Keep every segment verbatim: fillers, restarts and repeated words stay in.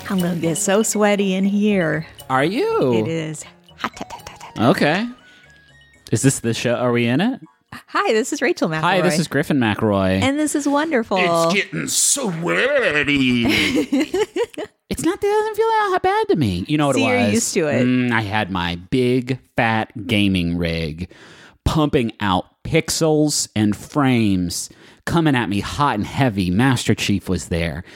I'm going to get so sweaty in here. Are you? It is hot. hot, hot, hot, hot. Okay. Is this the show? Are we in it? Hi, this is Rachel McElroy. Hi, this is Griffin McElroy. And this is wonderful. It's getting sweaty. It's not, it doesn't feel that bad to me. You know what See, it was? you're used to it. Mm, I had my big, fat gaming rig pumping out pixels and frames, coming at me hot and heavy. Master Chief was there.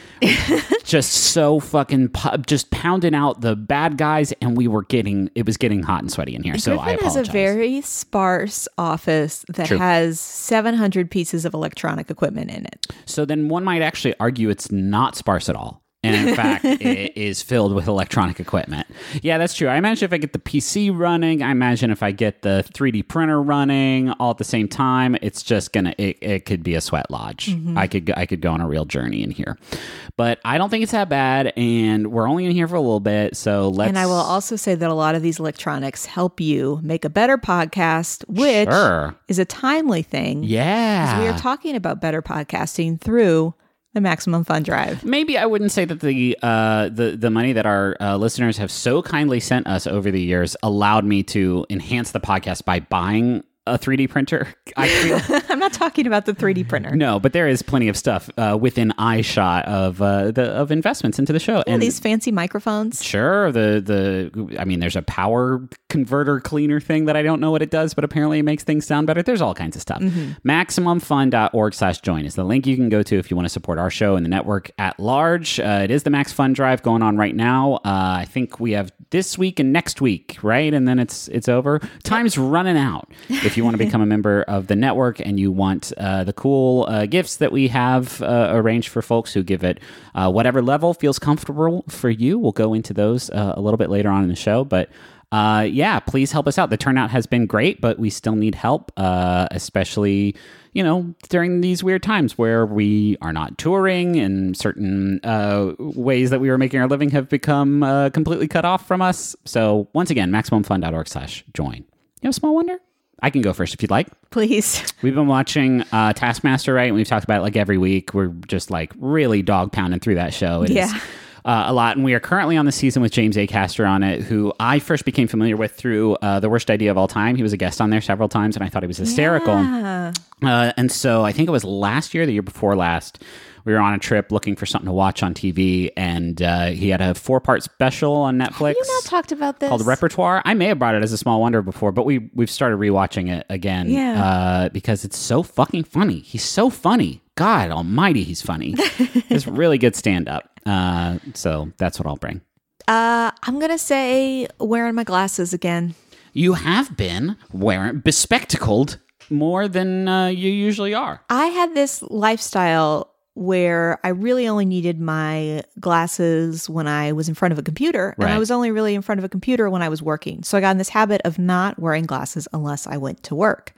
Just so fucking, pu- just pounding out the bad guys, and we were getting, it was getting hot and sweaty in here, so Griffin I apologize. has a very sparse office that True. has seven hundred pieces of electronic equipment in it. So then one might actually argue it's not sparse at all. And in fact, it is filled with electronic equipment. Yeah, that's true. I imagine if I get the P C running, I imagine if I get the three D printer running all at the same time, it's just gonna, it, it could be a sweat lodge. Mm-hmm. I could I could go on a real journey in here. But I don't think it's that bad, and we're only in here for a little bit, so let's... And I will also say that a lot of these electronics help you make a better podcast, which Sure. is a timely thing. Yeah. Because we are talking about better podcasting through the Maximum Fun Drive. Maybe I wouldn't say that the uh, the the money that our uh, listeners have so kindly sent us over the years allowed me to enhance the podcast by buying a three D printer. I feel I'm not talking about the three D printer. no, but there is plenty of stuff uh, within eyeshot of uh, the of investments into the show. Yeah, and these fancy microphones. Sure, the the I mean, there's a power converter cleaner thing that I don't know what it does, but apparently it makes things sound better. There's all kinds of stuff. Mm-hmm. Maximum fun dot org slash join is the link you can go to if you want to support our show and the network at large. Uh, it is the Max Fun Drive going on right now. Uh, I think we have this week and next week, right? And then it's it's over. Time's running out. If you want to become a member of the network and you want uh, the cool uh, gifts that we have uh, arranged for folks who give it uh, whatever level feels comfortable for you, we'll go into those uh, a little bit later on in the show. But uh, yeah, please help us out. The turnout has been great, but we still need help, uh, especially, you know, during these weird times where we are not touring and certain uh, ways that we were making our living have become uh, completely cut off from us. So once again, maximum fun dot org slash join. You have a small wonder? I can go first if you'd like. Please. We've been watching uh, Taskmaster, right? And we've talked about it like every week. We're just like really dog pounding through that show. It Yeah. is, uh, a lot. And we are currently on the season with James A. Caster on it, who I first became familiar with through uh, The Worst Idea of All Time. He was a guest on there several times, and I thought he was hysterical. Yeah. Uh, and so I think it was last year, the year before last, we were on a trip looking for something to watch on T V, and uh, he had a four-part special on Netflix. Have you not talked about this? Called Repertoire. I may have brought it as a small wonder before, but we, we've started rewatching it again Yeah. uh, because it's so fucking funny. He's so funny. God almighty, he's funny. It's really good stand-up. Uh, so that's what I'll bring. Uh, I'm going to say wearing my glasses again. You have been wearing bespectacled more than uh, you usually are. I had this lifestyle where I really only needed my glasses when I was in front of a computer, and Right. I was only really in front of a computer when I was working. So I got in this habit of not wearing glasses unless I went to work.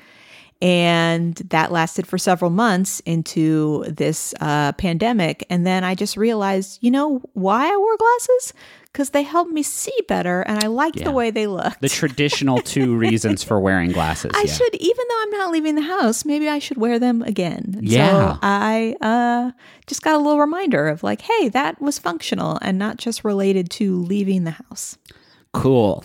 And that lasted for several months into this uh, pandemic. And then I just realized, you know, why I wore glasses? Because they helped me see better, and I liked Yeah. the way they looked. The traditional two reasons for wearing glasses. I yeah. should, even though I'm not leaving the house, maybe I should wear them again. Yeah. So I uh, just got a little reminder of like, hey, that was functional and not just related to leaving the house. Cool.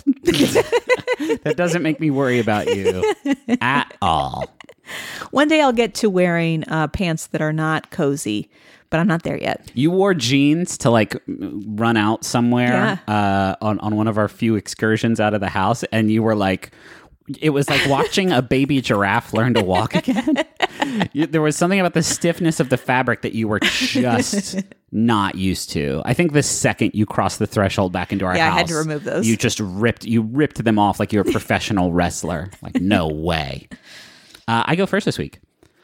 That doesn't make me worry about you at all. One day I'll get to wearing uh, pants that are not cozy, but I'm not there yet. You wore jeans to like run out somewhere uh, on, on one of our few excursions out of the house, and you were like, it was like watching a baby giraffe learn to walk again. You, there was something about the stiffness of the fabric that you were just not used to. I think the second you crossed the threshold back into our Yeah, house, I had to remove those. You just ripped you ripped them off like you're a professional wrestler. Like, no way. Uh, I go first this week.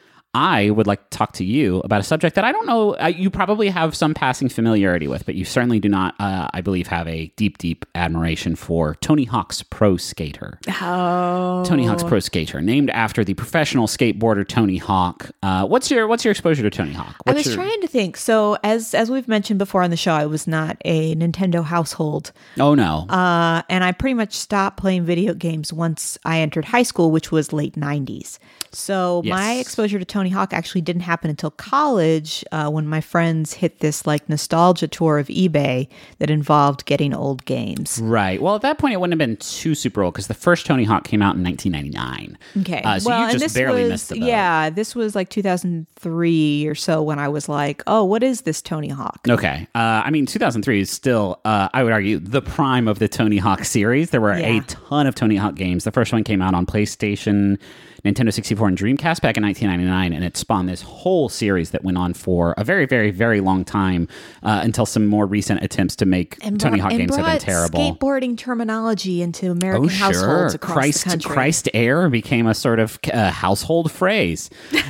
I would like to talk to you about a subject that I don't know, uh, you probably have some passing familiarity with, but you certainly do not, uh, I believe, have a deep, deep admiration for Tony Hawk's Pro Skater. Oh. Tony Hawk's Pro Skater, named after the professional skateboarder Tony Hawk. Uh, what's your What's your exposure to Tony Hawk? I What's was your... trying to think. So as as we've mentioned before on the show, I was not a Nintendo household. Oh, no. Uh, and I pretty much stopped playing video games once I entered high school, which was late nineties. So Yes. my exposure to Tony Tony Hawk actually didn't happen until college uh, when my friends hit this like nostalgia tour of eBay that involved getting old games. Right. Well, at that point, it wouldn't have been too super old because the first Tony Hawk came out in nineteen ninety-nine. Okay. Uh, so well, you and just this barely was, missed the boat. Yeah, this was like two thousand three or so when I was like, oh, what is this Tony Hawk? Okay. Uh, I mean, two thousand three is still, uh, I would argue, the prime of the Tony Hawk series. There were Yeah. a ton of Tony Hawk games. The first one came out on PlayStation, Nintendo sixty-four, and Dreamcast back in nineteen ninety-nine, and it spawned this whole series that went on for a very, very, very long time uh, until some more recent attempts to make And Tony brought- Hawk and games have been brought terrible. skateboarding terminology into American Oh, households sure. across Christ, the country. Christ Air became a sort of uh, household phrase.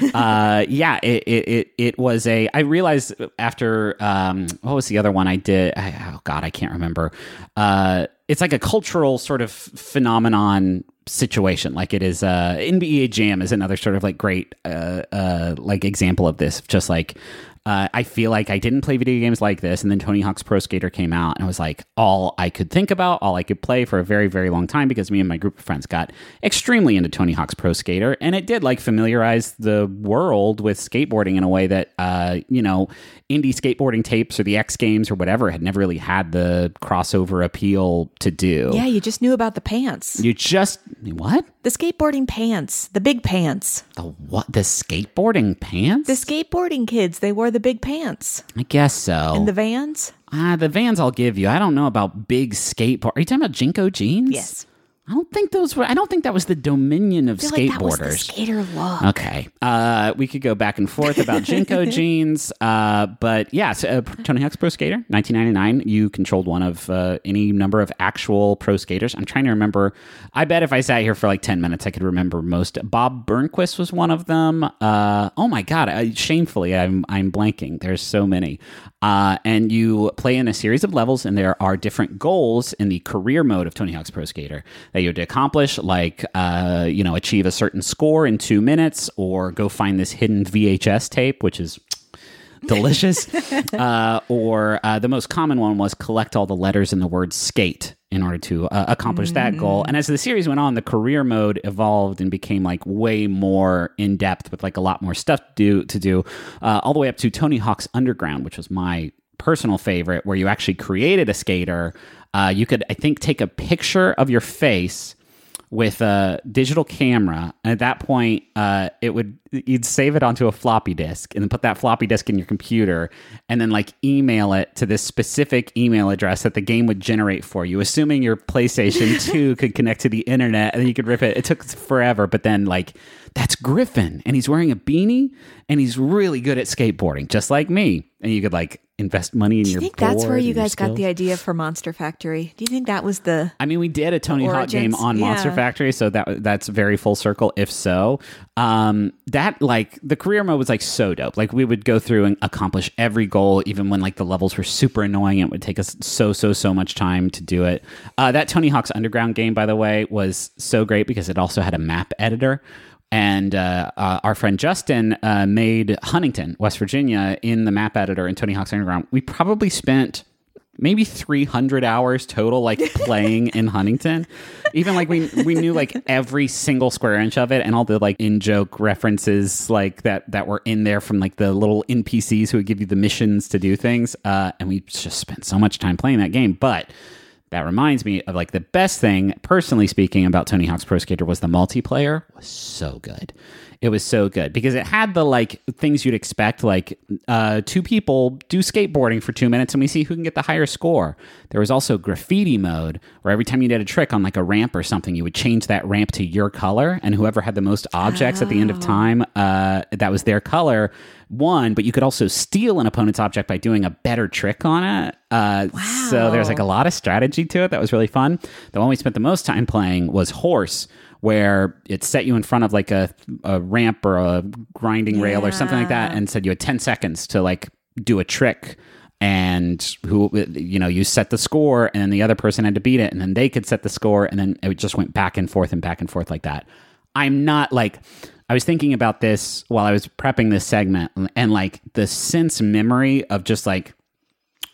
uh, yeah, it, it, it, it was a. I realized after, um, what was the other one I did? I, oh, God, I can't remember. Uh, it's like a cultural sort of phenomenon situation. Like it is, uh, N B A Jam is another sort of like great, uh, uh, like example of this. Just like, Uh, I feel like I didn't play video games like this, and then Tony Hawk's Pro Skater came out, and it was like all I could think about, all I could play for a very, very long time because me and my group of friends got extremely into Tony Hawk's Pro Skater, and it did like familiarize the world with skateboarding in a way that, uh, you know, indie skateboarding tapes or the X Games or whatever had never really had the crossover appeal to do. Yeah, you just knew about the pants. You just, what? The skateboarding pants. The big pants. The what? The skateboarding pants? The skateboarding kids, they wore the big pants. I guess so. And the Vans? Ah, the Vans I'll give you. I don't know about big skateboard. Are you talking about Jinko jeans? Yes. I don't think those were. I don't think that was the dominion of I feel like that was the skateboarders. skater look. Okay. Uh, we could go back and forth about Jinko jeans. Uh, but yeah, so, uh, Tony Hawk's Pro Skater, nineteen ninety-nine. You controlled one of uh, any number of actual pro skaters. I'm trying to remember. I bet if I sat here for like ten minutes, I could remember most. Bob Burnquist was one of them. Uh, oh my God. I, shamefully, I'm, I'm blanking. There's so many. Uh, and you play in a series of levels, and there are different goals in the career mode of Tony Hawk's Pro Skater that you have to accomplish, like, uh, you know, achieve a certain score in two minutes, or go find this hidden V H S tape, which is delicious. uh, or uh, the most common one was collect all the letters in the word skate in order to uh, accomplish mm. that goal. And as the series went on, the career mode evolved and became like way more in depth with like a lot more stuff to do, to do uh, all the way up to Tony Hawk's Underground, which was my personal favorite, where you actually created a skater. Uh, you could, I think, take a picture of your face with a digital camera. And at that point, uh, it would you'd save it onto a floppy disk and then put that floppy disk in your computer and then like email it to this specific email address that the game would generate for you, assuming your PlayStation two could connect to the internet, and then you could rip it. It took forever, but then like, that's Griffin, and he's wearing a beanie, and he's really good at skateboarding, just like me. And you could like invest money in Do you your think that's board where you and your guys got the skills. idea for Monster Factory? Do you think that was the... I mean, we did a Tony Hawk game Origins? on Monster Yeah. Factory, so that that's very full circle. If so, um, that like the career mode was like so dope. Like we would go through and accomplish every goal, even when like the levels were super annoying. It would take us so so so much time to do it. Uh, that Tony Hawk's Underground game, by the way, was so great because it also had a map editor. And uh, uh, our friend Justin uh, made Huntington, West Virginia, in the map editor in Tony Hawk's Underground. We probably spent maybe three hundred hours total, like playing in Huntington. Even like we we knew like every single square inch of it, and all the like in joke references like that that were in there from like the little N P Cs who would give you the missions to do things. Uh, and we just spent so much time playing that game, but. That reminds me of like the best thing, personally speaking, about Tony Hawk's Pro Skater was the multiplayer was so good. It was so good because it had the like things you'd expect, like uh, two people do skateboarding for two minutes and we see who can get the higher score. There was also graffiti mode where every time you did a trick on like a ramp or something, you would change that ramp to your color, and whoever had the most objects oh. at the end of time, uh, that was their color. One, but you could also steal an opponent's object by doing a better trick on it. Uh, wow. So there's like a lot of strategy to it that was really fun. The one we spent the most time playing was Horse, where it set you in front of like a, a ramp or a grinding yeah. rail or something like that, and said you had ten seconds to like do a trick. And who, you know, you set the score, and then the other person had to beat it, and then they could set the score, and then it just went back and forth and back and forth like that. I'm not like, I was thinking about this while I was prepping this segment, and like the sense memory of just like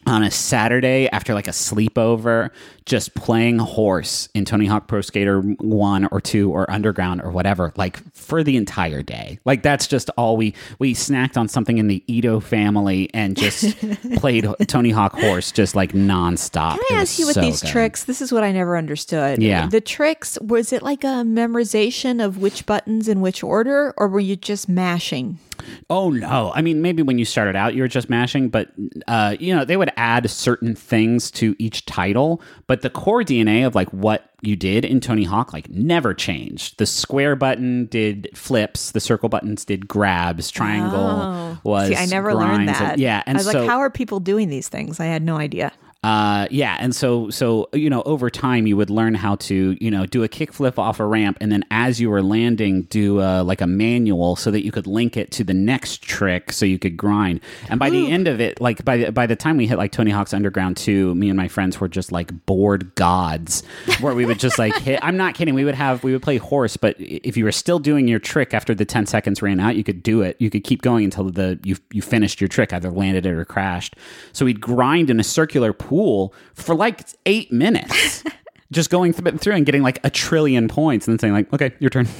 on a Saturday after like a sleepover, just playing horse in Tony Hawk Pro Skater one or two or Underground or whatever, like for the entire day. Like that's just all we, we snacked on something in the Ito family and just played Tony Hawk Horse just like nonstop. Can I ask you with so these good. tricks? This is what I never understood. Yeah. The tricks, was it like a memorization of which buttons in which order, or were you just mashing? Oh, no. I mean, maybe when you started out, you were just mashing, but, uh, you know, they would add certain things to each title, but the core D N A of like what you did in Tony Hawk, like never changed. The square button did flips, the circle buttons did grabs, triangle Oh. was See, I never learned grinds, that. and- yeah. And I was so, like, how are people doing these things? I had no idea. Uh, yeah, and so so you know, over time you would learn how to you know do a kickflip off a ramp, and then as you were landing, do uh, like a manual so that you could link it to the next trick, so you could grind. And by Ooh. the end of it, like by the, by the time we hit like Tony Hawk's Underground two, me and my friends were just like bored gods, where we would just like hit. I'm not kidding. We would have we would play horse, but if you were still doing your trick after the ten seconds ran out, you could do it. You could keep going until the you you finished your trick, either landed it or crashed. So we'd grind in a circular pool for like eight minutes, just going th- through and getting like a trillion points and then saying like, okay, your turn.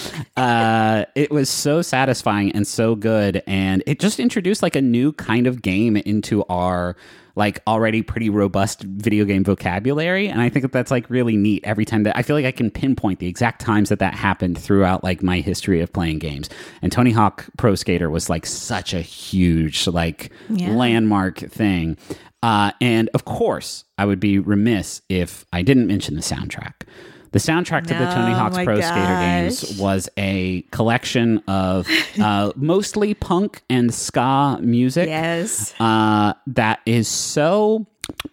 Uh, it was so satisfying and so good. And it just introduced like a new kind of game into our like already pretty robust video game vocabulary. And I think that that's like really neat every time that I feel like I can pinpoint the exact times that that happened throughout like my history of playing games. And Tony Hawk Pro Skater was like such a huge like Yeah. landmark thing. Uh, and of course, I would be remiss if I didn't mention the soundtrack. The soundtrack to the Tony Oh Hawk's my Pro Skater gosh. games was a collection of uh, mostly punk and ska music. Yes. Uh, that is so,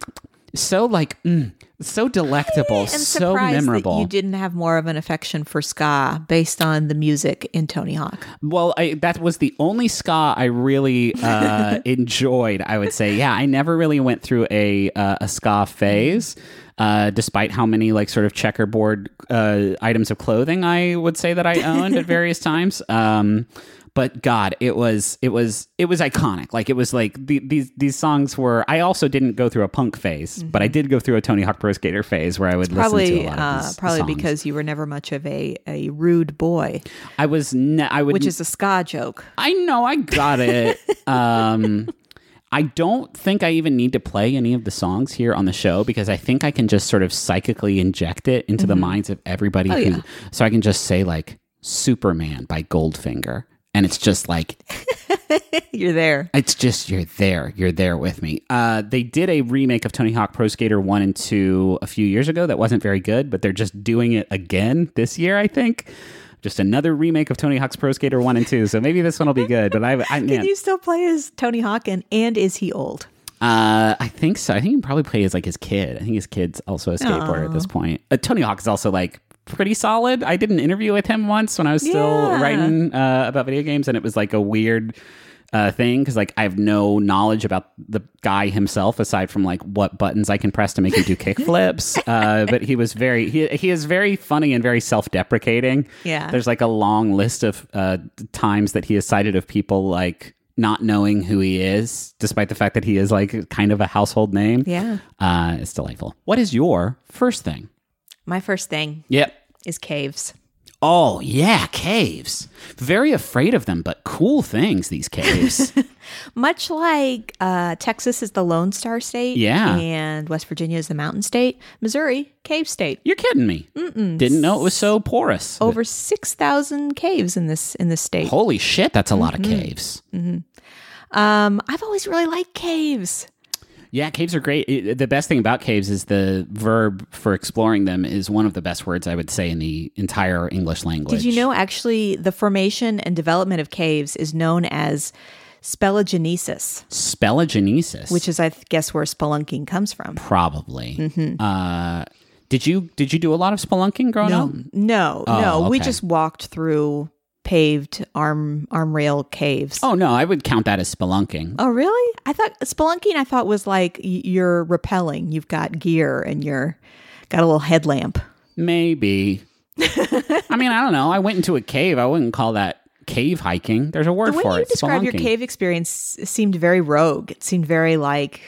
so like, mm, so delectable, I'm so surprised memorable. that you didn't have more of an affection for ska based on the music in Tony Hawk. Well, I, that was the only ska I really uh, enjoyed, I would say. Yeah, I never really went through a uh, a ska phase, uh, despite how many like sort of checkerboard uh, items of clothing I would say that I owned at various times. Um, but God, it was it was it was iconic. Like it was like the, these these songs were. I also didn't go through a punk phase, mm-hmm. but I did go through a Tony Hawk Pro Skater phase where I would Probably, listen to a lot of uh, these probably songs. because you were never much of a, a rude boy, I was. Ne- I would. which is a ska joke. I know, I got it. um, I don't think I even need to play any of the songs here on the show because I think I can just sort of psychically inject it into mm-hmm. the minds of everybody. Oh, who, yeah. So I can just say like Superman by Goldfinger. And it's just like... You're there. It's just, you're there. You're there with me. Uh, they did a remake of Tony Hawk Pro Skater one and two a few years ago that wasn't very good, but they're just doing it again this year, I think. Just another remake of Tony Hawk's Pro Skater one and two. So maybe this one will be good. But I, I Can man, you still play as Tony Hawk, and, and is he old? Uh, I think so. I think he can probably play as like his kid. I think his kid's also a skateboarder Aww. at this point. Uh, Tony Hawk is also like pretty solid. I did an interview with him once when I was still Yeah. writing uh, about video games, and it was like a weird uh, thing because like I have no knowledge about the guy himself aside from like what buttons I can press to make him do kickflips. uh, but he was very he he is very funny and very self-deprecating. Yeah. There's like a long list of uh, times that he has cited of people like not knowing who he is, despite the fact that he is like kind of a household name. Yeah. Uh, it's delightful. What is your first thing? My first thing Yep. is caves. Oh, yeah, caves. Very afraid of them, but cool things, these caves. Much like uh, Texas is the Lone Star State, Yeah. and West Virginia is the Mountain State, Missouri, cave state. You're kidding me. Mm-mm. Didn't know it was so porous. Over six thousand caves in this in this state. Holy shit, that's a lot of caves. Um, I've always really liked caves. Yeah, caves are great. It- the best thing about caves is the verb for exploring them is one of the best words I would say in the entire English language. Did you know actually the formation and development of caves is known as speleogenesis, Speleogenesis? which is, I guess, where spelunking comes from. Probably. Mm-hmm. Uh, did you did you do a lot of spelunking growing up? No, Oh, no. We okay. just walked through paved arm arm rail caves. Oh no, I would count that as spelunking. Oh, really? I thought spelunking, I thought was like y- you're rappelling. You've got gear and you're got a little headlamp. Maybe. I mean, I don't know. I went into a cave. I wouldn't call that cave hiking. There's a word The way for you it. describe your spelunking. cave experience seemed very rogue. It seemed very like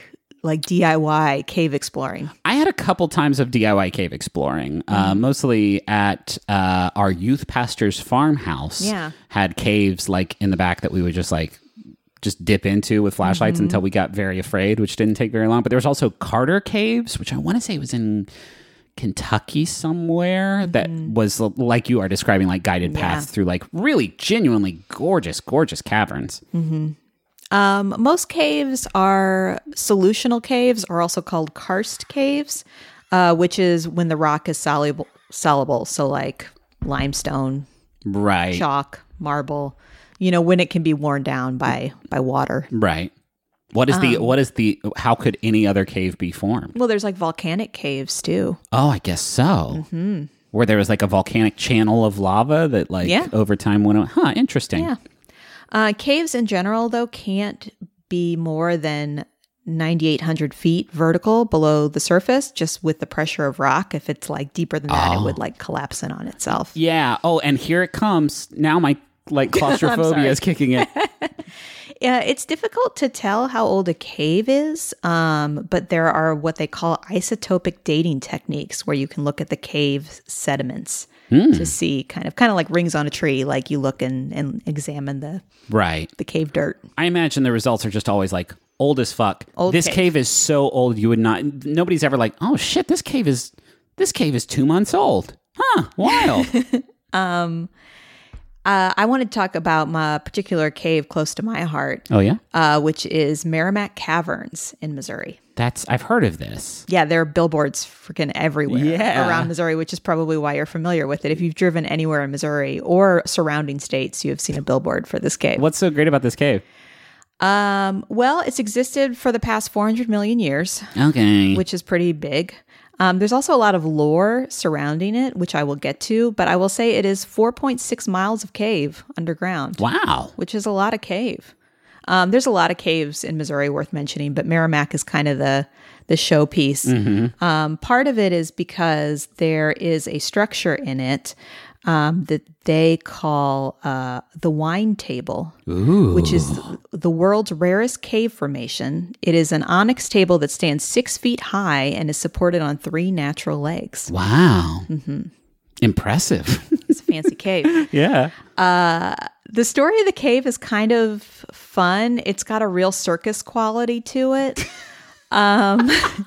like D I Y cave exploring? I had a couple times of D I Y cave exploring, mm-hmm. uh, mostly at uh, our youth pastor's farmhouse. Yeah. Had caves like in the back that we would just like just dip into with flashlights mm-hmm. until we got very afraid, which didn't take very long. But there was also Carter Caves, which I want to say was in Kentucky somewhere, mm-hmm. that was like you are describing, like guided paths yeah. through like really genuinely gorgeous, gorgeous caverns. Mm-hmm. Um, most caves are solutional caves, or also called karst caves, uh, which is when the rock is soluble, soluble. So like limestone, right, chalk, marble. You know, when it can be worn down by by water. Right. What is the, um, what is the, how could any other cave be formed? Well, there's like volcanic caves too. Oh, I guess so. Mm-hmm. Where there was like a volcanic channel of lava that like yeah. over time went, huh, interesting. Yeah. Uh, caves in general, though, can't be more than ninety-eight hundred feet vertical below the surface, just with the pressure of rock. If it's like deeper than that, oh. it would like collapse in on itself. Yeah. Oh, and here it comes. Now my like claustrophobia is kicking in. Yeah, it's difficult to tell how old a cave is, um, but there are what they call isotopic dating techniques where you can look at the cave sediments mm. to see kind of kind of like rings on a tree, like you look and, and examine the right the cave dirt. I imagine the results are just always like old as fuck. Old this cave. cave is so old you would not. Nobody's ever like, oh shit, this cave is this cave is two months old. Huh? Wild. um. Uh, I want to talk about my particular cave close to my heart. Oh, yeah? Uh, which is Meramec Caverns in Missouri. That's, I've heard of this. Yeah, there are billboards freaking everywhere yeah. around Missouri, which is probably why you're familiar with it. If you've driven anywhere in Missouri or surrounding states, you have seen a billboard for this cave. What's so great about this cave? Um, well, it's existed for the past four hundred million years. Okay. Which is pretty big. Um, there's also a lot of lore surrounding it, which I will get to, but I will say it is four point six miles of cave underground. Wow. Which is a lot of cave. Um, there's a lot of caves in Missouri worth mentioning, but Meramec is kind of the, the showpiece. Mm-hmm. Um, part of it is because there is a structure in it um, that they call uh, the Wine Table, Ooh. Which is the world's rarest cave formation. It is an onyx table that stands six feet high and is supported on three natural legs. Wow. Mm-hmm. Impressive. It's a fancy cave. Yeah. Uh, the story of the cave is kind of fun. It's got a real circus quality to it. Um,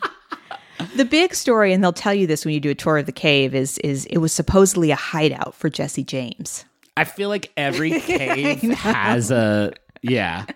the big story, and they'll tell you this when you do a tour of the cave, is is it was supposedly a hideout for Jesse James. I feel like every cave has a, yeah.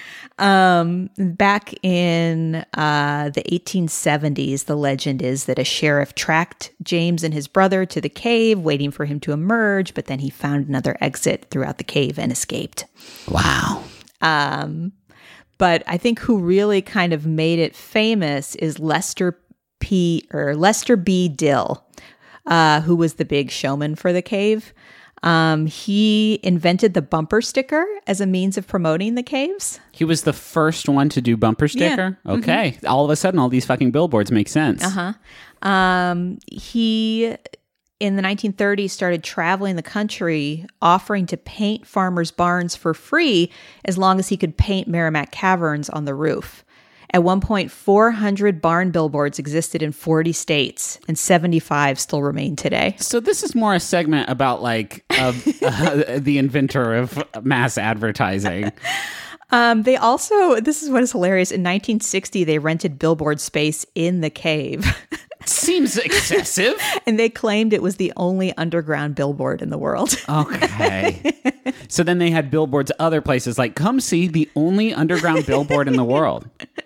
Um, back in uh, the eighteen seventies, the legend is that a sheriff tracked James and his brother to the cave, waiting for him to emerge, but then he found another exit throughout the cave and escaped. Wow. Um, but I think who really kind of made it famous is Lester P. or Lester B. Dill, uh, who was the big showman for the cave. Um, he invented the bumper sticker as a means of promoting the caves. He was the first one to do bumper sticker? Yeah. Okay. Mm-hmm. All of a sudden, all these fucking billboards make sense. Uh-huh. Um, he, in the nineteen thirties, started traveling the country offering to paint farmers' barns for free as long as he could paint Meramec Caverns on the roof. At one point, four hundred barn billboards existed in forty states, and seventy-five still remain today. So this is more a segment about like uh, uh, the inventor of mass advertising. Um, they also, this is what is hilarious, in nineteen sixty, they rented billboard space in the cave. Seems excessive. And they claimed it was the only underground billboard in the world. Okay. So then they had billboards other places, like, come see the only underground billboard in the world.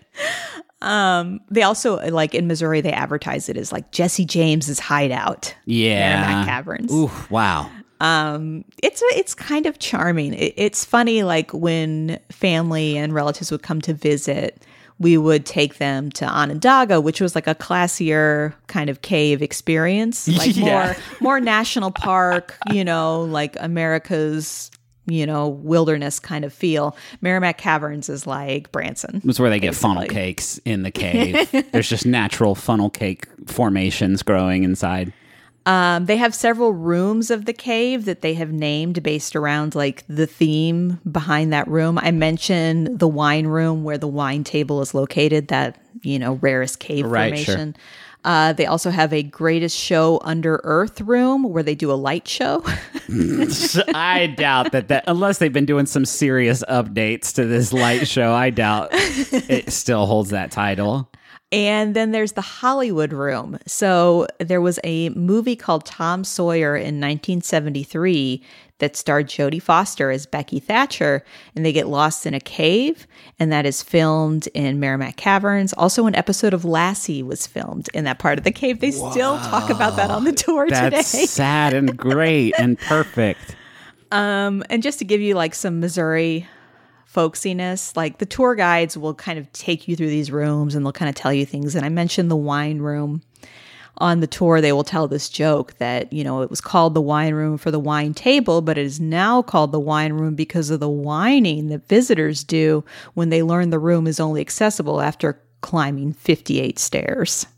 Um, they also, like in Missouri, they advertise it as like Jesse James's hideout. Yeah. Meramec Caverns. Ooh, wow. Um, it's it's kind of charming. It, it's funny, like when family and relatives would come to visit, we would take them to Onondaga, which was like a classier kind of cave experience, like Yeah. more more national park, you know, like America's, you know, wilderness kind of feel. Meramec Caverns is like Branson. It's where they get basically. funnel cakes in the cave. There's just natural funnel cake formations growing inside. Um, they have several rooms of the cave that they have named based around like the theme behind that room. I mentioned the wine room where the wine table is located, that, you know, rarest cave Right, formation. sure. Uh, they also have a greatest show under earth room where they do a light show. I doubt that, that unless they've been doing some serious updates to this light show, I doubt it still holds that title. And then there's the Hollywood room. So there was a movie called Tom Sawyer in nineteen seventy-three that starred Jodie Foster as Becky Thatcher, and they get lost in a cave, and that is filmed in Merrimack Caverns. Also, an episode of Lassie was filmed in that part of the cave. They Whoa. still talk about that on the tour That's today. sad and great and perfect. Um, and just to give you like some Missouri folksiness, like the tour guides will kind of take you through these rooms and they'll kind of tell you things. And I mentioned the wine room. On the tour, they will tell this joke that, you know, it was called the wine room for the wine table, but it is now called the wine room because of the whining that visitors do when they learn the room is only accessible after climbing fifty-eight stairs.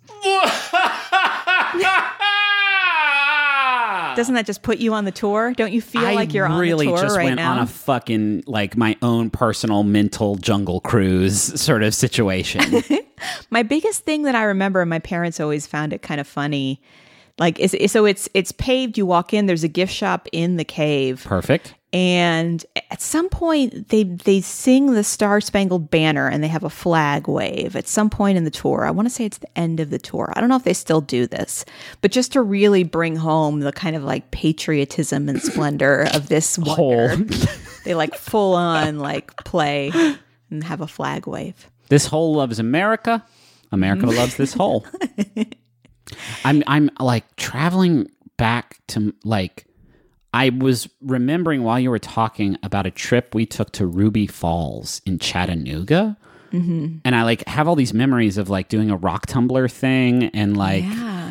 Doesn't that just put you on the tour? Don't you feel I like you're really on the tour just right went now? on a fucking, like, my own personal mental jungle cruise sort of situation. My biggest thing that I remember, and my parents always found it kind of funny, like, is, is so it's it's paved. You walk in, there's a gift shop in the cave. Perfect. And at some point, they they sing the Star Spangled Banner and they have a flag wave at some point in the tour. I want to say it's the end of the tour. I don't know if they still do this, but just to really bring home the kind of like patriotism and splendor of this wonder, they like full on like play and have a flag wave. This hole loves America. America loves this hole. I'm I'm like traveling back to like. I was remembering while you were talking about a trip we took to Ruby Falls in Chattanooga. Mm-hmm. And I like have all these memories of like doing a rock tumbler thing and like Yeah.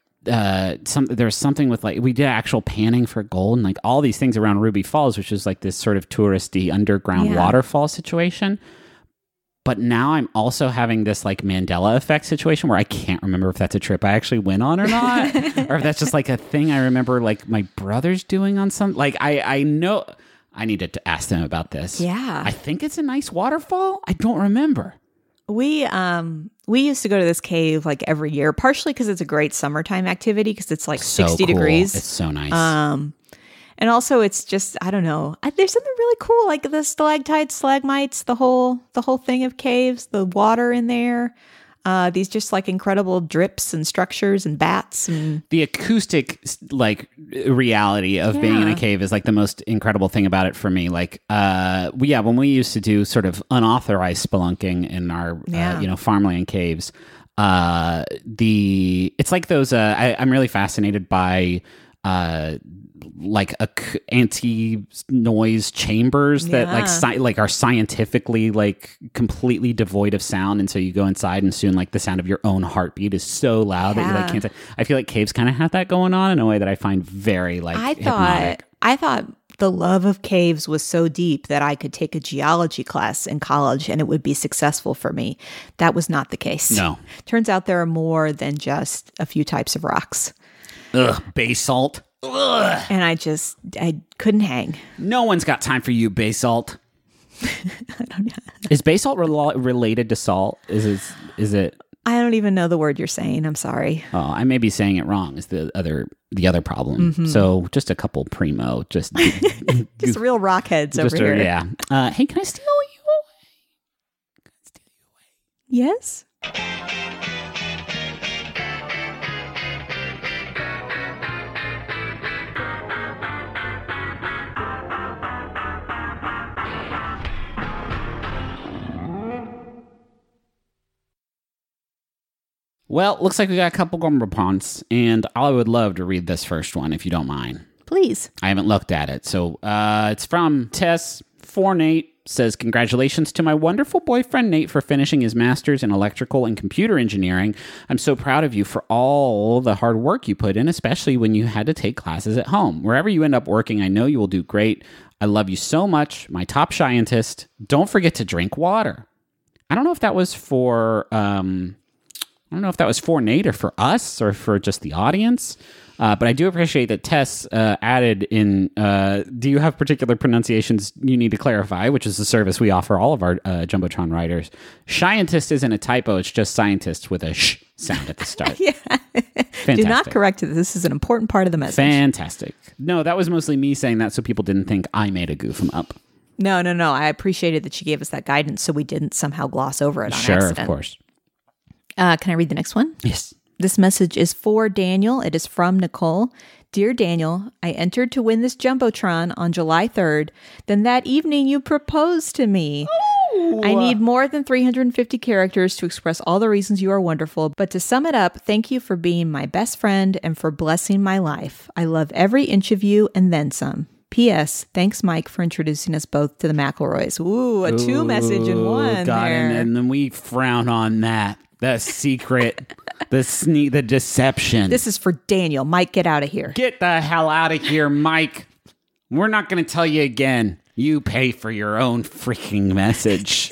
uh some there's something with like we did actual panning for gold and like all these things around Ruby Falls, which is like this sort of touristy underground Yeah. waterfall situation. But now I'm also having this like Mandela effect situation where I can't remember if that's a trip I actually went on or not, or if that's just like a thing I remember like my brothers doing on some, like I, I know I needed to ask them about this. Yeah. I think it's a nice waterfall. I don't remember. We um we used to go to this cave like every year, partially because it's a great summertime activity because it's like So sixty cool. degrees. It's so nice. Um, and also it's just, I don't know, I, there's something really cool, like the stalactites, stalagmites, the whole, the whole thing of caves, the water in there, uh, these just like incredible drips and structures and bats. And the acoustic like reality of being in a Yeah. cave is like the most incredible thing about it for me. Like, uh, we, yeah, when we used to do sort of unauthorized spelunking in our, Yeah. uh, you know, farmland caves, uh, the, it's like those, uh, I, I'm really fascinated by, uh, like a c- anti-noise chambers that like Yeah. sci- like are scientifically like completely devoid of sound, and so you go inside and soon like the sound of your own heartbeat is so loud that you like Yeah. can't. I feel like caves kind of have that going on in a way that I find very like I thought, hypnotic. I thought the love of caves was so deep that I could take a geology class in college and it would be successful for me. That was not the case. No. Turns out there are more than just a few types of rocks. Ugh, basalt. Ugh. And I just, I couldn't hang. No one's got time for you, basalt. I don't know. Is basalt rel- related to salt? Is it? Is it? I don't even know the word you're saying. I'm sorry. Oh, I may be saying it wrong. Is the other the other problem? Mm-hmm. So just a couple primo, just Just real rockheads just over a- here. yeah. Uh, hey, can I steal you away? Can I steal you away? Yes? Well, looks like we got a couple Grumble Ponds, and I would love to read this first one if you don't mind. Please. I haven't looked at it. So uh, it's from Tess for Nate. Says, congratulations to my wonderful boyfriend Nate for finishing his master's in electrical and computer engineering. I'm so proud of you for all the hard work you put in, especially when you had to take classes at home. Wherever you end up working, I know you will do great. I love you so much, my top scientist. Don't forget to drink water. I don't know if that was for... Um, I don't know if that was for Nate or for us or for just the audience. Uh, but I do appreciate that Tess uh, added in, uh, do you have particular pronunciations you need to clarify, which is a service we offer all of our uh, Jumbotron writers. Scientist isn't a typo. It's just scientist with a sh sound at the start. Yeah. Fantastic. Do not correct it. This is an important part of the message. Fantastic. No, that was mostly me saying that so people didn't think I made a goof 'em up. No, no, no. I appreciated that she gave us that guidance so we didn't somehow gloss over it on Sure, accident. of course. Uh, can I read the next one? Yes. This message is for Daniel. It is from Nicole. Dear Daniel, I entered to win this Jumbotron on July third. Then that evening you proposed to me. Ooh. I need more than three hundred fifty characters to express all the reasons you are wonderful. But to sum it up, thank you for being my best friend and for blessing my life. I love every inch of you and then some. P S. Thanks, Mike, for introducing us both to the McElroys. Ooh, a two Ooh, message in one. God, there. And, and then we frown on that. The secret, the sneak, the deception. This is for Daniel. Mike, get out of here. Get the hell out of here, Mike. We're not going to tell you again. You pay for your own freaking message.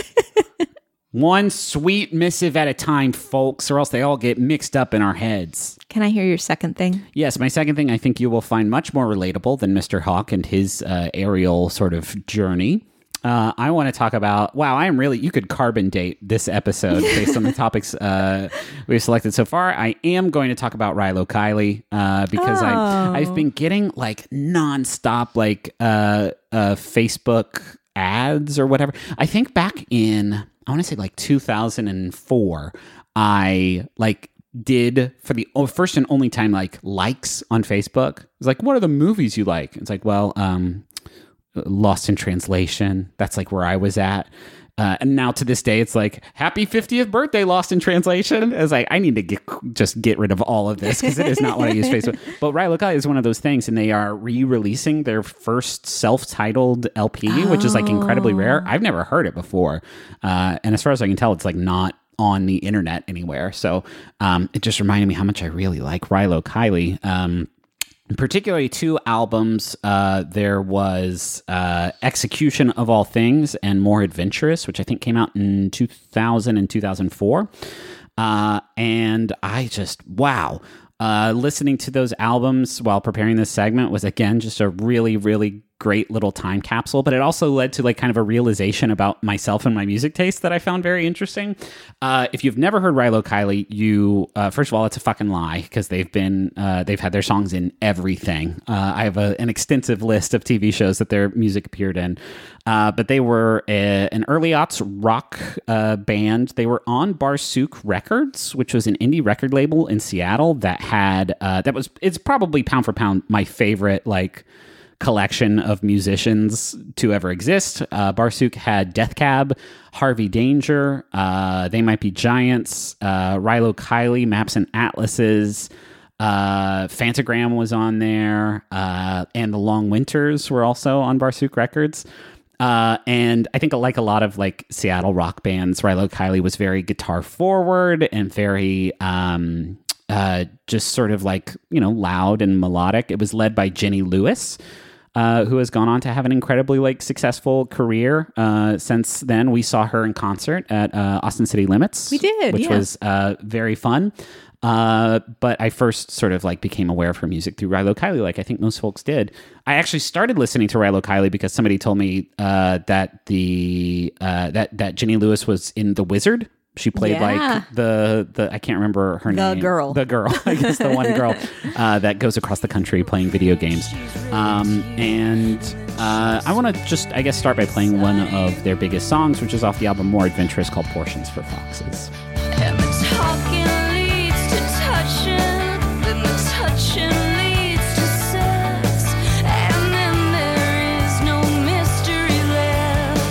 One sweet missive at a time, folks, or else they all get mixed up in our heads. Can I hear your second thing? Yes, my second thing I think you will find much more relatable than Mister Hawk and his uh, aerial sort of journey. Uh, I want to talk about, wow, I am really, you could carbon date this episode based on the topics uh, we've selected so far. I am going to talk about Rilo Kiley uh, because oh. I, I've been getting like nonstop like uh, uh, Facebook ads or whatever. I think back in, I want to say like two thousand four, I like did for the first and only time like likes on Facebook. It's like, what are the movies you like? It's like, well, um, Lost in Translation. That's like where I was at. Uh, and now to this day, it's like, happy fiftieth birthday, Lost in Translation. It's like, I need to get just get rid of all of this because it is not what I use Facebook. But Rilo Kiley is one of those things, and they are re-releasing their first self-titled L P, oh. which is like incredibly rare. I've never heard it before. Uh, and as far as I can tell, it's like not on the internet anywhere. So um, it just reminded me how much I really like Rilo Kiley. Um, particularly two albums. Uh, there was uh, Execution of All Things and More Adventurous, which I think came out in two thousand and two thousand four. Uh, and I just, wow. Uh, listening to those albums while preparing this segment was, again, just a really, really great little time capsule, but it also led to like kind of a realization about myself and my music taste that I found very interesting. Uh, if you've never heard Rilo Kiley, you uh, first of all, it's a fucking lie because they've been uh, they've had their songs in everything. Uh, I have a, an extensive list of T V shows that their music appeared in, uh, but they were a, an early aughts rock uh, band. They were on Barsook Records, which was an indie record label in Seattle that had uh, that was it's probably pound for pound my favorite like collection of musicians to ever exist. Uh, Barsook had Death Cab, Harvey Danger, uh, They Might Be Giants, uh, Rilo Kiley, Maps and Atlases, uh, Fantagram was on there, uh, and The Long Winters were also on Barsook Records. Uh, and I think like a lot of like Seattle rock bands, Rilo Kiley was very guitar forward and very um, uh, just sort of like, you know, loud and melodic. It was led by Jenny Lewis, Uh, who has gone on to have an incredibly like successful career. Uh, since then, we saw her in concert at uh, Austin City Limits. We did, which yeah. was uh, very fun. Uh, but I first sort of like became aware of her music through Rilo Kiley, like I think most folks did. I actually started listening to Rilo Kiley because somebody told me uh, that the uh, that that Jenny Lewis was in The Wizard. She played yeah. like the, the, I can't remember her the name. girl. The girl. I guess the one girl uh, that goes across the country playing video games. Um, and uh, I want to just, I guess, start by playing one of their biggest songs, which is off the album More Adventurous, called Portions for Foxes. And the talking leads to touching, then the touching leads to sex, and then there is no mystery left.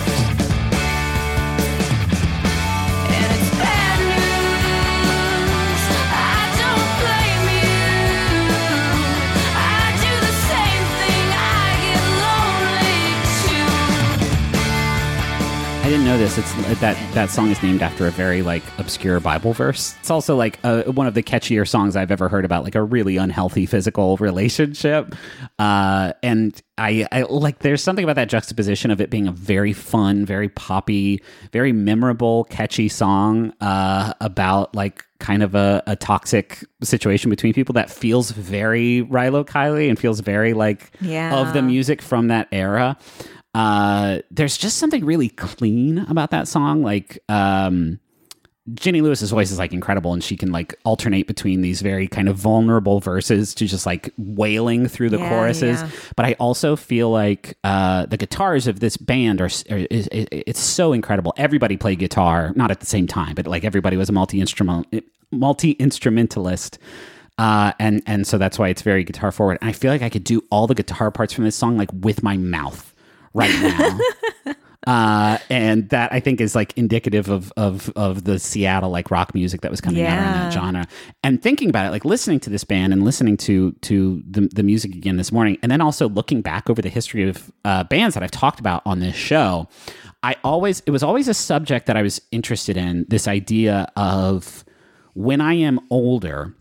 And it's bad news, I don't blame you. I do the same thing, I get lonely too. I didn't know know this. It's that that song is named after a very like obscure Bible verse. It's also like a, one of the catchier songs I've ever heard about like a really unhealthy physical relationship. Uh, and I, I like there's something about that juxtaposition of it being a very fun, very poppy, very memorable, catchy song uh, about like kind of a, a toxic situation between people that feels very Rilo Kiley and feels very like Yeah. of the music from that era. Uh, there's just something really clean about that song. Like, um, Jenny Lewis's voice is like incredible, and she can like alternate between these very kind of vulnerable verses to just like wailing through the Yeah, choruses. yeah. But I also feel like uh, the guitars of this band are, are is, is, it's so incredible. Everybody played guitar, not at the same time, but like everybody was a multi instrument multi instrumentalist. Uh, and and so that's why it's very guitar forward. And I feel like I could do all the guitar parts from this song like with my mouth right now. uh, and that I think is like indicative of of of the Seattle like rock music that was coming out in Yeah. that genre. And thinking about it, like listening to this band and listening to to the, the music again this morning, and then also looking back over the history of uh, bands that I've talked about on this show, I always it was always a subject that I was interested in, this idea of when I am older,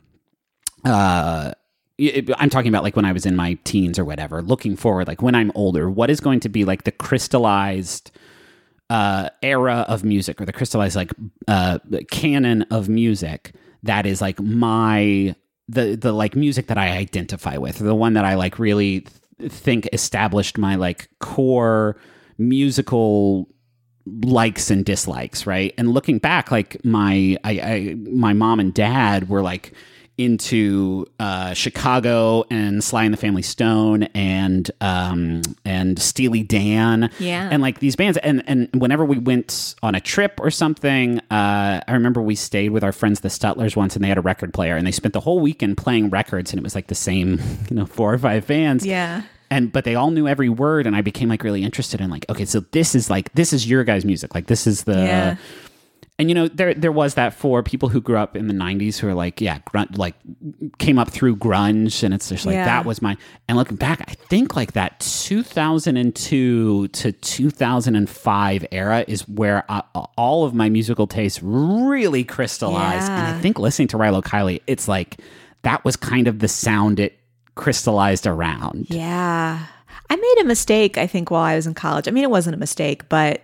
uh, it- I'm talking about like when I was in my teens or whatever, looking forward, like when I'm older, what is going to be like the crystallized uh, era of music or the crystallized like uh, canon of music that is like my, the, the like music that I identify with, the one that I like really th- think established my like core musical likes and dislikes, right? And looking back, like my I, I my mom and dad were like into uh, Chicago and Sly and the Family Stone and um, and Steely Dan, Yeah. and like these bands. And and whenever we went on a trip or something, uh, I remember we stayed with our friends the Stutlers once, and they had a record player, and they spent the whole weekend playing records, and it was like the same, you know, four or five bands. Yeah. And but they all knew every word, and I became like really interested in like, okay, so this is like this is your guys' music, like this is the, Yeah. and you know there there was that for people who grew up in the nineties who are like yeah grunt like came up through grunge, and it's just like Yeah. that was my, and looking back, I think like that two thousand two to two thousand five era is where I, all of my musical tastes really crystallized, and I Yeah. think listening to Rilo Kiley, it's like that was kind of the sound it crystallized around. Yeah. I made a mistake, I think, while I was in college. I mean, it wasn't a mistake, but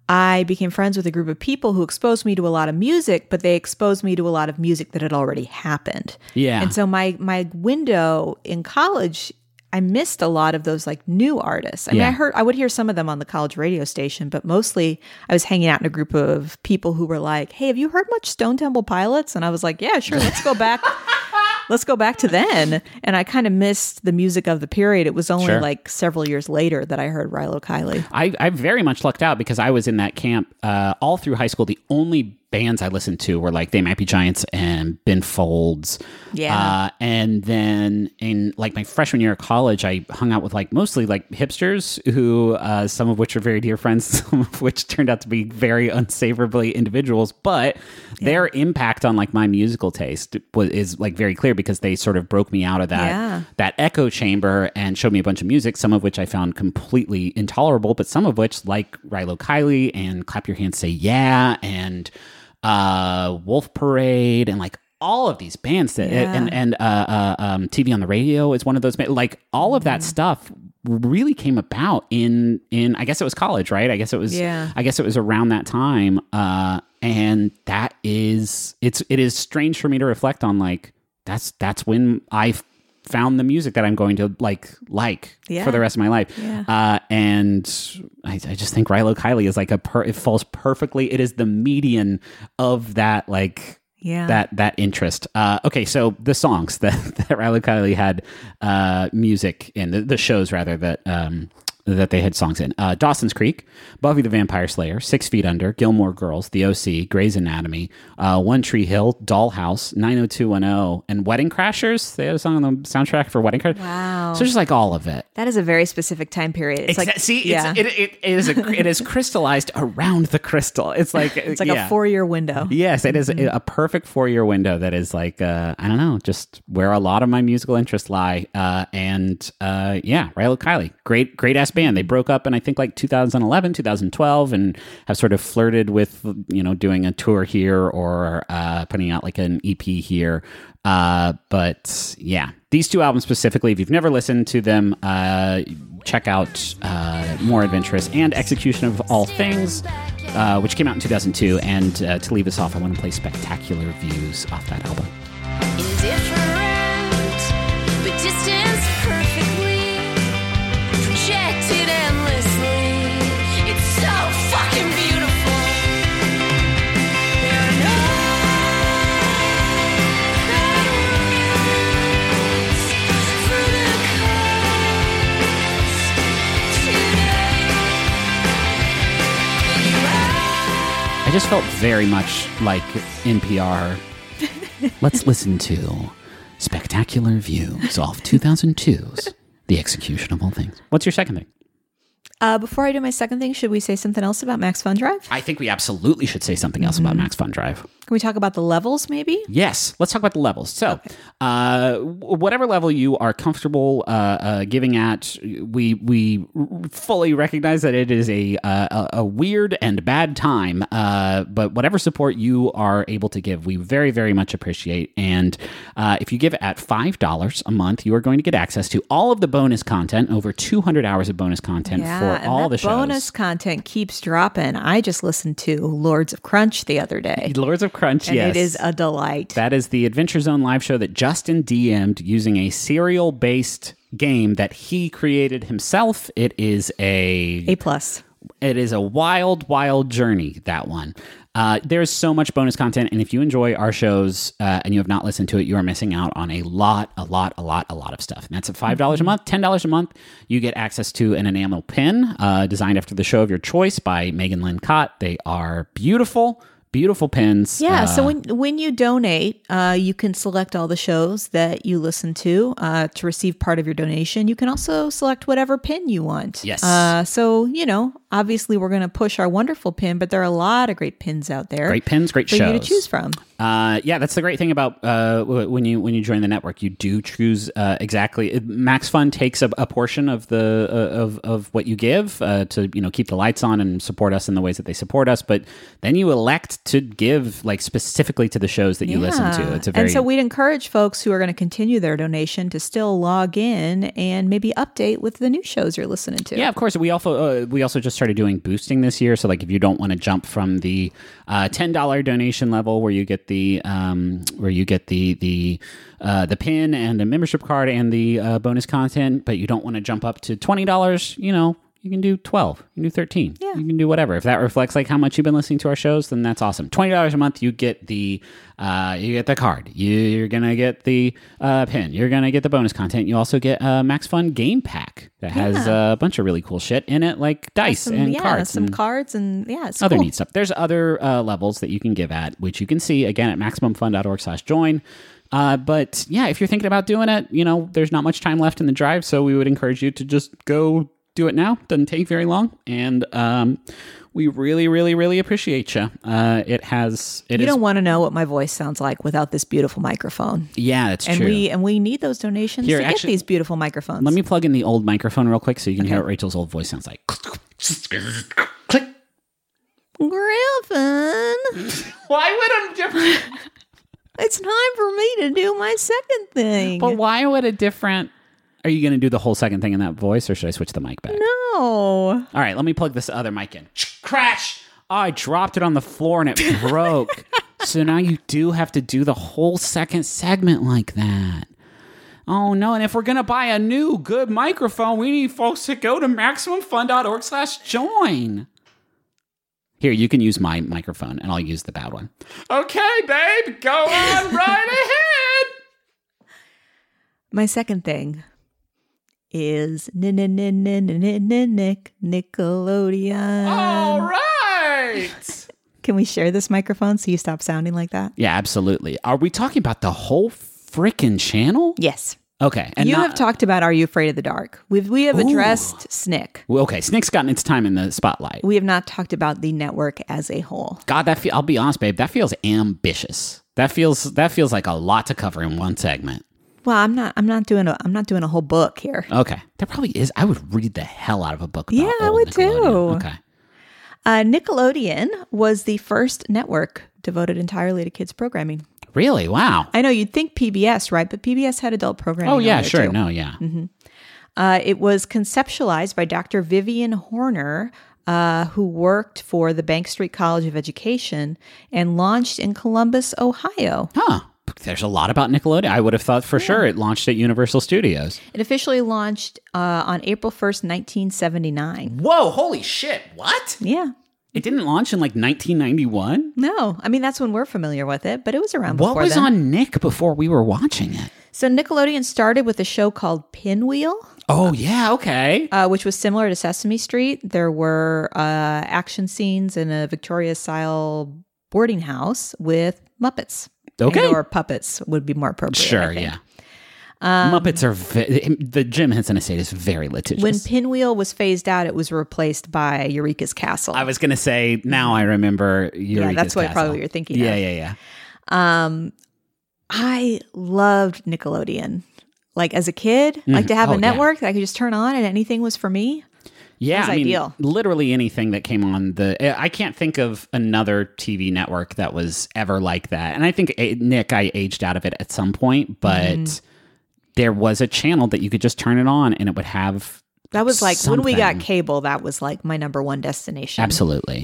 I became friends with a group of people who exposed me to a lot of music, but they exposed me to a lot of music that had already happened. Yeah. And so my my window in college, I missed a lot of those like new artists. I mean, Yeah. I heard I would hear some of them on the college radio station, but mostly I was hanging out in a group of people who were like, "Hey, have you heard much Stone Temple Pilots?" And I was like, "Yeah, sure. Let's go back." Let's go back to then. And I kind of missed the music of the period. It was only Sure. like several years later that I heard Rilo Kiley. I, I very much lucked out because I was in that camp uh, all through high school. The only bands I listened to were like They Might Be Giants and Ben Folds. Yeah. Uh, and then in like my freshman year of college, I hung out with like mostly like hipsters who, uh, some of which are very dear friends, some of which turned out to be very unsavourably individuals. But their impact on like my musical taste was is like very clear because they sort of broke me out of that Yeah. that echo chamber and showed me a bunch of music, some of which I found completely intolerable, but some of which, like Rilo Kiley and Clap Your Hands Say Yeah and uh, Wolf Parade and like all of these bands that Yeah. and and uh, uh, um, T V on the Radio is one of those ba- like all of that stuff really came about in in I guess it was college, right? I guess it was Yeah. I guess it was around that time, uh, and that is it's it is strange for me to reflect on like that's that's when I found the music that I'm going to like like Yeah. for the rest of my life. Yeah. Uh, and I, I just think Rilo Kiley is like a per, it falls perfectly. It is the median of that like Yeah. that that interest. Uh, okay, so the songs that that Rilo Kiley had uh, music in the, the shows rather that. Um, that they had songs in. Uh, Dawson's Creek, Buffy the Vampire Slayer, Six Feet Under, Gilmore Girls, The O C, Grey's Anatomy, uh, One Tree Hill, Dollhouse, nine oh two one oh, and Wedding Crashers. They had a song on the soundtrack for Wedding Crashers. Wow. So just like all of it. That is a very specific time period. It's Exa- like, see, yeah. it's, it, it, it is a, it is crystallized around the crystal. It's like it's like yeah. a four year window. Yes, it is Mm-hmm. a perfect four-year window that is like, uh, I don't know, just where a lot of my musical interests lie. Uh, and uh, yeah, Rilo Kiley, great, great-ass band. band. They broke up in, I think, like two thousand eleven, two thousand twelve, and have sort of flirted with, you know, doing a tour here or uh, putting out like an E P here. Uh, but yeah, these two albums specifically, if you've never listened to them, uh, check out uh, More Adventurous and Execution of All Things, uh, which came out in two thousand two. And uh, to leave us off, I want to play Spectacular Views off that album. Indifferent, but distanced perfectly, projected endlessly. It's so fucking beautiful. There are no crowds for the cause today. I just felt very much like N P R. Let's listen to Spectacular Views off two thousand two's The Execution of All Things. What's your second thing? Uh, before I do my second thing, should we say something else about Max Fun Drive? I think we absolutely should say something else mm-hmm. about Max Fun Drive. Can we talk about the levels, maybe? Yes, let's talk about the levels. So, okay. uh, whatever level you are comfortable uh, uh, giving at, we we fully recognize that it is a uh, a weird and bad time. Uh, but whatever support you are able to give, we very very much appreciate. And uh, if you give at five dollars a month, you are going to get access to all of the bonus content, over two hundred hours of bonus content yeah, for and all that the shows. Bonus content keeps dropping. I just listened to Lords of Crunch the other day. Lords of Crunch, and yes. it is a delight. That is the Adventure Zone live show that Justin D M'd using a serial-based game that he created himself. It is a... A plus. It is a wild, wild journey, that one. Uh, there's so much bonus content, and if you enjoy our shows uh, and you have not listened to it, you are missing out on a lot, a lot, a lot, a lot of stuff. And that's at five dollars mm-hmm. a month, ten dollars a month. You get access to an enamel pin uh, designed after the show of your choice by Megan Lynn Cott. They are beautiful. Beautiful pins. Yeah, uh, so when when you donate, uh, you can select all the shows that you listen to uh, to receive part of your donation. You can also select whatever pin you want. Yes. Uh, so, you know, obviously we're going to push our wonderful pin, but there are a lot of great pins out there. Great pins, great for shows. you to choose from. Uh, yeah, that's the great thing about uh, when you when you join the network. You do choose uh, exactly. Max Fun takes a, a portion of the uh, of of what you give uh, to you know keep the lights on and support us in the ways that they support us. But then you elect to give like specifically to the shows that you yeah. listen to. It's a very and so we'd encourage folks who are going to continue their donation to still log in and maybe update with the new shows you're listening to. Yeah, of course. We also uh, we also just started doing boosting this year. So like if you don't want to jump from the uh, ten dollars donation level where you get the um, where you get the the uh, the pin and a membership card and the uh, bonus content, but you don't want to jump up to twenty dollars, you know, you can do twelve, you can do thirteen, yeah. you can do whatever. If that reflects like how much you've been listening to our shows, then that's awesome. twenty dollars a month, you get the uh, you get the card, you, you're gonna get the uh, pin, you're gonna get the bonus content. You also get a Max Fun game pack that has yeah. a bunch of really cool shit in it, like dice some, and yeah, cards, some and cards, and yeah, it's other cool. neat stuff. There's other uh, levels that you can give at, which you can see again at maximum fun dot org slash join. Uh, but yeah, if you're thinking about doing it, you know, there's not much time left in the drive, so we would encourage you to just go do it now. Doesn't take very long, and um, we really, really, really appreciate you. Uh, it has. It you is, don't want to know what my voice sounds like without this beautiful microphone. Yeah, that's and true. we and we need those donations Here, to actually, get these beautiful microphones. Let me plug in the old microphone real quick so you can okay. hear what Rachel's old voice sounds like. Click. Griffin, Why would a different? it's time for me to do my second thing. But why would a different? Are you going to do the whole second thing in that voice, or should I switch the mic back? No. All right, let me plug this other mic in. Crash! Oh, I dropped it on the floor and it broke. So now you do have to do the whole second segment like that. Oh no, and if we're going to buy a new good microphone, we need folks to go to maximum fun dot org slash join. Here, you can use my microphone and I'll use the bad one. Okay, babe, go on right ahead. My second thing is Nick Nickelodeon. All right. Can we share this microphone so you stop sounding like that? Yeah, absolutely. Are we talking about the whole frickin' channel? Yes. Okay. And you not, have talked about Are You Afraid of the Dark? We've, we have Ooh. addressed Snick. Well, okay, Snick's gotten its time in the spotlight. We have not talked about the network as a whole. God, that fe- I'll be honest, babe, that feels ambitious. That feels that feels like a lot to cover in one segment. Well, I'm not. I'm not doing a. I'm not doing a whole book here. Okay. There probably is. I would read the hell out of a book about Yeah, I old would Nickelodeon. too. Okay. Uh, Nickelodeon was the first network devoted entirely to kids programming. Really? Wow. I know you'd think P B S, right? But P B S had adult programming. Oh, on yeah, there, sure. too. No, yeah. Uh, it was conceptualized by Doctor Vivian Horner, uh, who worked for the Bank Street College of Education and launched in Columbus, Ohio. Huh. There's a lot about Nickelodeon. I would have thought for sure it launched at Universal Studios. It officially launched uh, on April first, nineteen seventy-nine. Whoa, holy shit. What? Yeah. It didn't launch in like nineteen ninety-one? No, I mean, that's when we're familiar with it, but it was around What before was then. on Nick before we were watching it? So Nickelodeon started with a show called Pinwheel, Oh, yeah, okay. uh, which was similar to Sesame Street. There were uh, action scenes in a Victoria-style boarding house with Muppets. Okay. And or puppets would be more appropriate. I Sure, think. yeah. Muppets are, ve- the Jim Henson estate is very litigious. When Pinwheel was phased out, it was replaced by Eureka's Castle. I was going to say, now I remember Eureka's yeah, that's what Castle. probably what you're thinking Yeah, of. yeah, yeah. I loved Nickelodeon. Like as a kid, like to have Oh, a yeah. network that I could just turn on and anything was for me. Yeah, was I mean, ideal. literally anything that came on the. I can't think of another T V network that was ever like that. And I think eh, Nick, I aged out of it at some point, but Mm-hmm. there was a channel that you could just turn it on and it would have. That was like when we got something. cable, that was like my number one destination. Absolutely.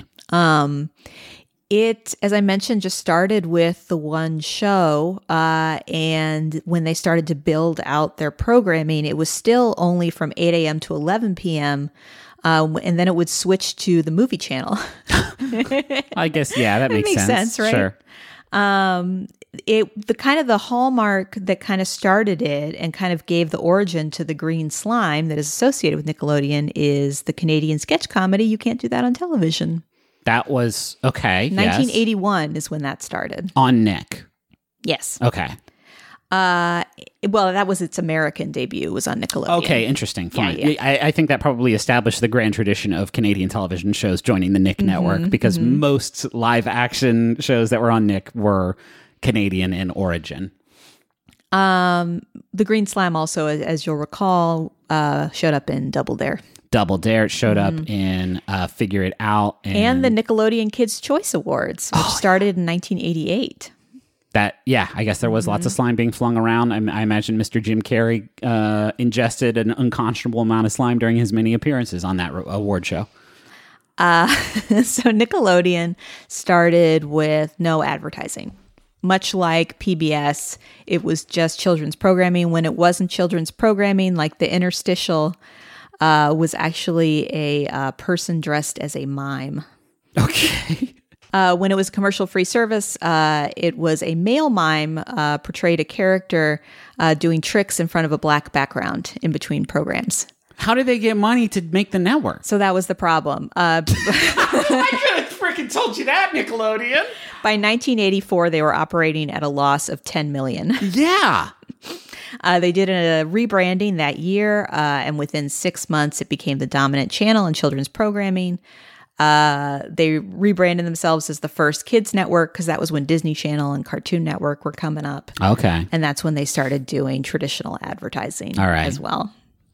It, as I mentioned, just started with the one show. Uh, and when they started to build out their programming, it was still only from eight a.m. to eleven p.m. Uh, and then it would switch to the movie channel. I guess, yeah, that makes, makes sense, right? Sure. It the kind of the hallmark that kind of started it and kind of gave the origin to the green slime that is associated with Nickelodeon is the Canadian sketch comedy You Can't Do That on Television. That was, okay. yes. nineteen eighty-one is when that started. On Nick. Yes. Okay. Uh, well, that was its American debut. Was on Nickelodeon. Okay, interesting. Fine. Yeah, yeah. I, I think that probably established the grand tradition of Canadian television shows joining the Nick Mm-hmm, network because most live action shows that were on Nick were Canadian in origin. Um, the green slime also, as, as you'll recall, uh, showed up in Double Dare Double Dare showed up in uh, Figure It Out. And, Mm-hmm. and the Nickelodeon Kids' Choice Awards, which started in nineteen eighty-eight. that, yeah, I guess there was lots of slime being flung around. I, I imagine Mister Jim Carrey uh, ingested an unconscionable amount of slime during his many appearances on that ro- award show. So Nickelodeon started with no advertising. Much like P B S, it was just children's programming. When it wasn't children's programming, like the interstitial uh, was actually a uh, person dressed as a mime. Okay. Uh, when it was commercial-free service, uh, it was a male mime uh, portrayed a character uh, doing tricks in front of a black background in between programs. How did they get money to make the network? So that was the problem. Uh, I could have freaking told you that, Nickelodeon. by nineteen eighty-four, they were operating at a loss of ten million dollars. Yeah. Uh, they did a rebranding that year, uh, and within six months, it became the dominant channel in children's programming. Uh, they rebranded themselves as the first kids network because that was when Disney Channel and Cartoon Network were coming up. Okay. And that's when they started doing traditional advertising All right. as well.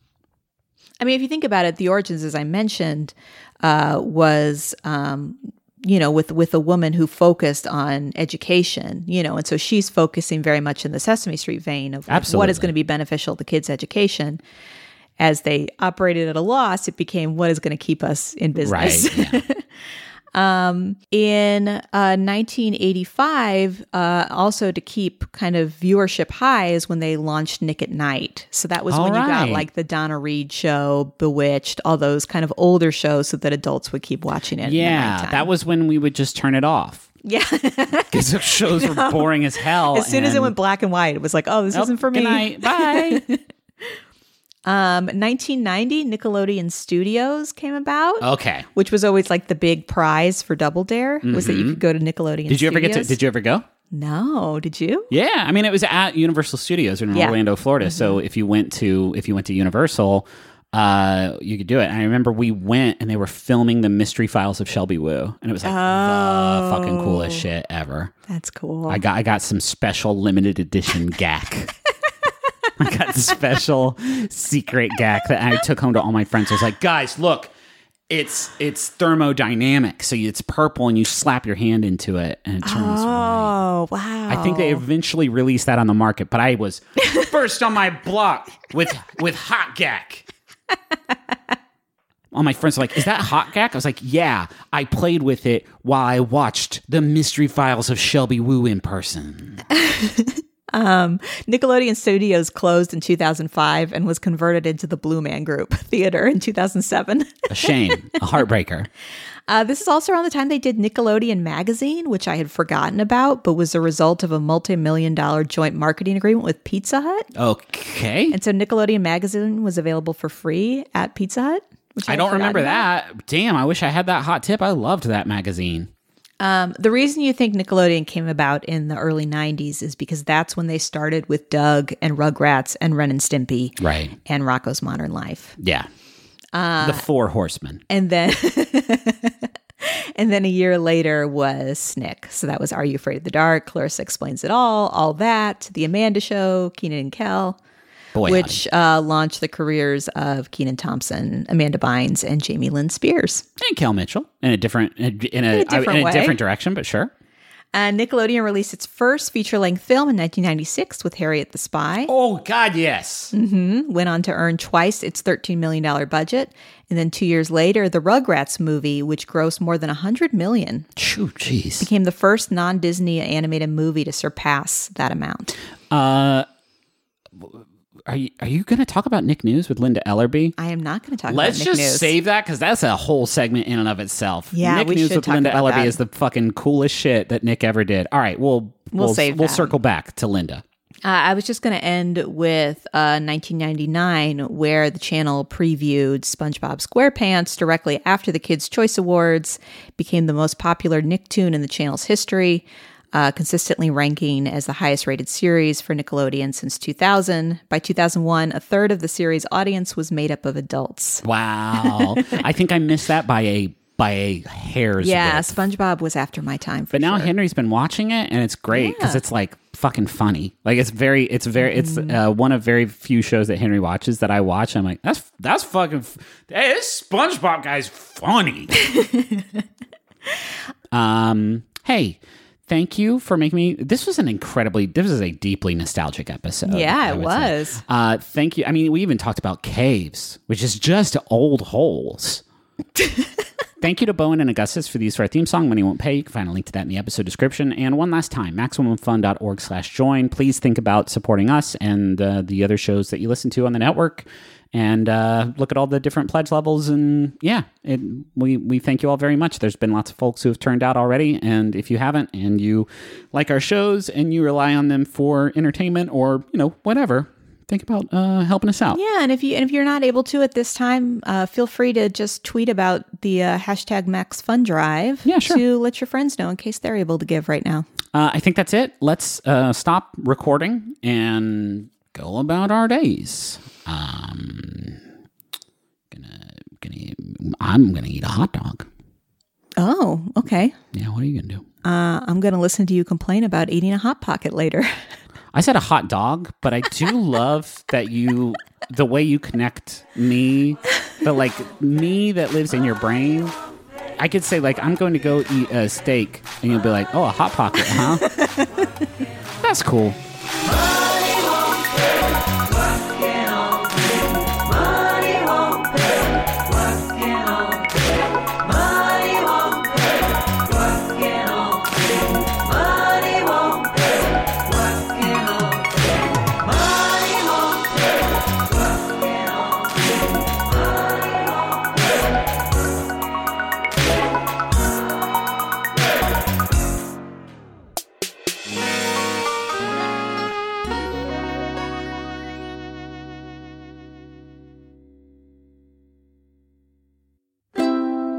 I mean, if you think about it, the origins, as I mentioned, uh, was, um, you know, with, with a woman who focused on education, you know, and so she's focusing very much in the Sesame Street vein of like, what Absolutely. is going to be beneficial to kids' education. As they operated at a loss, it became what is going to keep us in business. Right. Yeah. In uh, nineteen eighty-five, uh, also to keep kind of viewership high is when they launched Nick at Night. So that was All when you got right. like the Donna Reed show, Bewitched, all those kind of older shows so that adults would keep watching it. in the Yeah. nighttime. That was when we would just turn it off. Yeah. Because those shows were boring as hell. As soon as it and- went black and white, it was like, oh, this Nope, isn't for good me. night. Bye. Um, nineteen ninety, Nickelodeon Studios came about. Okay. Which was always like the big prize for Double Dare was that you could go to Nickelodeon. Mm-hmm. Did you ever get to? Studios. Did you ever go? No, did you? Yeah, I mean, it was at Universal Studios in Yeah. Orlando, Florida. So if you went to if you went to Universal, uh, you could do it. And I remember we went and they were filming the Mystery Files of Shelby Woo, and it was like the fucking coolest shit ever. That's cool. I got I got some special limited edition G A C. I got special secret G A C that I took home to all my friends. I was like, guys, look, it's it's thermodynamic. So it's purple and you slap your hand into it and it turns white. Oh, wow. I think they eventually released that on the market, but I was first on my block with with hot G A C. All my friends were like, is that hot G A C? I was like, yeah, I played with it while I watched the Mystery Files of Shelby Woo in person. Um, Nickelodeon Studios closed in two thousand five and was converted into the Blue Man Group Theater in two thousand seven. A shame. A heartbreaker. Uh, this is also around the time they did Nickelodeon Magazine, which I had forgotten about, but was a result of a multi-million dollar joint marketing agreement with Pizza Hut. Okay. And so Nickelodeon Magazine was available for free at Pizza Hut. Which I had don't remember forgotten about. that. Damn, I wish I had that hot tip. I loved that magazine. Um, the reason you think Nickelodeon came about in the early nineties is because that's when they started with Doug and Rugrats and Ren and Stimpy. Right. And Rocko's Modern Life. Yeah. Uh, the Four Horsemen. And then and then a year later was Snick. So that was Are You Afraid of the Dark? Clarissa Explains It All, All That, The Amanda Show, Kenan and Kel. Boy, which uh, launched the careers of Kenan Thompson, Amanda Bynes, and Jamie Lynn Spears. And Kel Mitchell in a different in a, in a, In a different in a way. different direction, but sure. Uh, Nickelodeon released its first feature-length film in nineteen ninety-six with Harriet the Spy. Oh God, yes. Mm-hmm. Went on to earn twice its thirteen million dollars budget. And then two years later, the Rugrats movie, which grossed more than one hundred million dollars, Shoo, jeez. became the first non-Disney animated movie to surpass that amount. Uh, are you are you going to talk about Nick News with Linda Ellerby? I am not going to talk Let's about Nick just News. save that because that's a whole segment in and of itself. Yeah, Nick we News should with talk Linda about Ellerby that. is the fucking coolest shit that Nick ever did. All right, we'll We'll we'll, save we'll that. circle back to Linda. Uh, I was just going to end with uh, nineteen ninety-nine, where the channel previewed SpongeBob SquarePants directly after the Kids' Choice Awards, became the most popular Nicktoon in the channel's history, uh, consistently ranking as the highest rated series for Nickelodeon since two thousand. By two thousand one, a third of the series' audience was made up of adults. Wow, I think I missed that by a by a hair's Yeah, width. SpongeBob was after my time. For But now sure. Henry's been watching it, and it's great because Yeah. it's like fucking funny. Like it's very, it's very, it's Mm-hmm. uh, one of very few shows that Henry watches that I watch. I'm like, that's that's fucking. F- hey, this SpongeBob guy's funny. um. Hey. Thank you for making me. This was an incredibly. This was a deeply nostalgic episode. Yeah, I it would say. was. Uh, thank you. I mean, we even talked about caves, which is just old holes. Thank you to Bowen and Augustus for the use of our theme song, Money Won't Pay. You can find a link to that in the episode description. And one last time, MaximumFun.org slash join. Please think about supporting us and uh, the other shows that you listen to on the network. And uh, look at all the different pledge levels. And yeah, it, we, we thank you all very much. There's been lots of folks who have turned out already. And if you haven't and you like our shows and you rely on them for entertainment or, you know, whatever, think about uh, helping us out. Yeah, and if you and if you're not able to at this time, uh, feel free to just tweet about the uh, hashtag Max Fun Drive. Yeah, sure. To let your friends know in case they're able to give right now. Uh, I think that's it. Let's uh, stop recording and go about our days. Um, gonna, gonna, I'm gonna eat a hot dog. Oh, okay. Yeah, what are you gonna do? Uh, I'm going to listen to you complain about eating a Hot Pocket later. I said a hot dog, but I do love that you, the way you connect me, the like me that lives in your brain. I could say like, I'm going to go eat a steak, and you'll be like, oh, a Hot Pocket, huh? That's cool.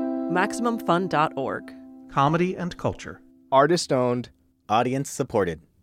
Maximum Fun dot org. Comedy and culture. Artist owned. Audience supported.